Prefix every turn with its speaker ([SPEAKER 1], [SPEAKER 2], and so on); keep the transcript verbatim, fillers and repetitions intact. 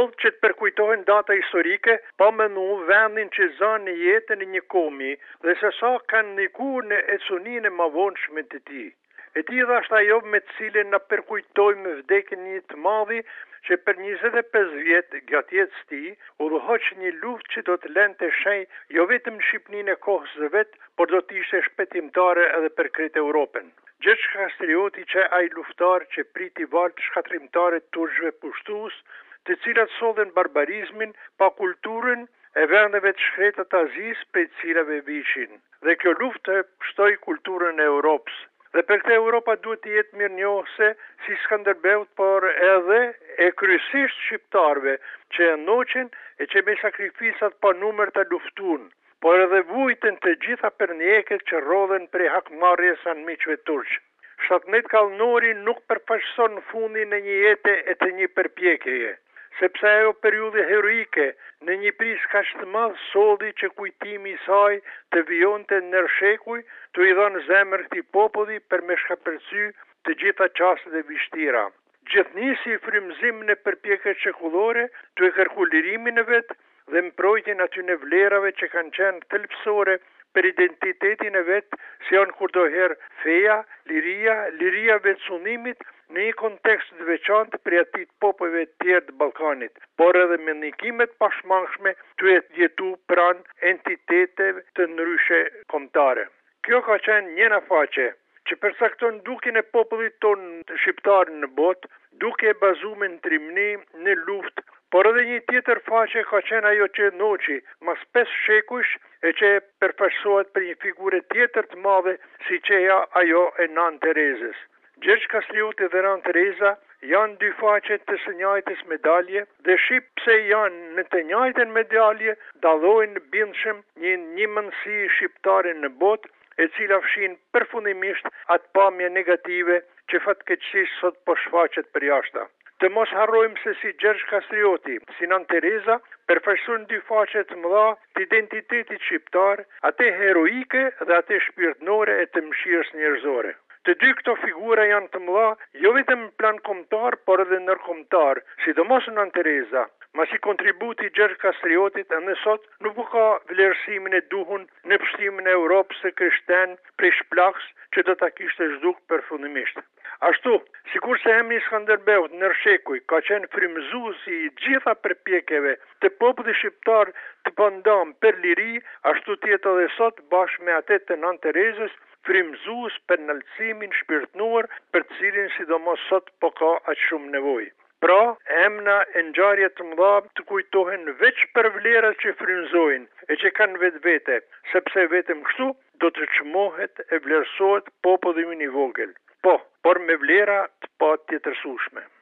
[SPEAKER 1] ndodh që të përkujtohen data historike, pa menu vendin që zanë në jetën e një komi dhe se sa kanë ndiku në ecuninë e mavonshme të tij. E tillë është ajo me të cilën na përkujtojmë vdekjen e një të madhi që për njëzet e pesë vjet gjatë jetës tij udhëhoq një luftë që do të lënte shenjë jo vetëm në Shqipërinë e kohës së vet, por do të ishte shpëtimtare edhe për krejt Europën. Gjergj Kastrioti që ai luftar që priti valë shkatrimtare të turqëve pushtues, të cilat sollen barbarizmin pa kulturën e vendeve të shkreta të Azisë prej të cilave vishin. Dhe kjo luftë shtoi kulturën e Europës. Dhe për këtë Europa duhet të jetë mirënjohëse si Skënderbeut, por edhe e kryesisht shqiptarëve që e ndoqën e që me sakrificat pa numër të luftuan, por edhe vujtën të gjitha përnjeket që rodhen prej hakmarrjes anë miqve turq. shtatëmbëdhjetë kallënori nuk përfaqëson fundin e një jete e të një përpjekjeje, sepse ajo periudhë heroike në një pris kaq të madh solli që kujtimi i saj të vijonte në shekuj të i dhënë zemër këtij populli për me shkapërcy të gjitha çastet e vështira. Gjithnisi i frymëzim në përpjekjet shekullore të e kërku lirimin e vet dhe mbrojtjen atyne vlerave që kanë qenë thelbësore për identitetin e vet, si janë kurdoherë feja, liria, liria vetësunimit në një kontekst të veçantë për atit popujve të tjerë të Ballkanit, por edhe me ndikimet pashmangshme të jetu pranë entiteteve të ndryshe kombëtare. Kjo ka qenë njëna faqe që përcakton dukjen e popullit tonë të shqiptar në botë, duke e bazuar në trimni, në luftë, por edhe një tjetër faqe ka qenë ajo që noqi mas pesë shekujsh e që përfaqësohet për një figure tjetër të madhe si që ja ajo e Nan Terezës. Gjergj Kastrioti dhe Nan Tereza janë dy faqe të së njëjtës medalje dhe shqip pse janë në të njëjtën medalje dallojnë bindshëm një njëmendësi shqiptare në botë, e cila fshin përfundimisht atë pamje negative që fatkeqësisht sot po shfaqet përjashta. Të mos harrojmë se si Gjergj Kastrioti, si Nan Tereza, përfaqësojnë dy faqe të mëdha të identitetit shqiptar, atë heroike dhe atë shpirtërore e të mëshirës njerëzore. Të dy këto figura janë të mëdha jo vetëm në plan kombëtar, por edhe ndërkombëtar, sidomos Nan Tereza. Masi kontributi i Gjergj Kastriotit edhe sot nuk ka vlerësimin e duhur në pështimin e Europës së krishterë prej shplaks që do ta kishte zhduk përfundimisht. Ashtu, sikur se emri Skënderbeut në shekuj ka qenë frymëzuesi i gjitha përpjekjeve të popullit shqiptar të pandam për liri, ashtu tjetë edhe sot bashkë me atë të Nan Terezës, frymëzues për ndalësimin shpirtënuar për të cilin sidomos sot po ka aq shumë nevojë. Pra, emna e ngjarje të mëdha të kujtohen veç për vlerat që frymëzojnë e që kanë vetë vete, sepse vetëm kështu do të çmohet e vlerësohet populli i vogël. Po, por me vlera të patjetërsueshme.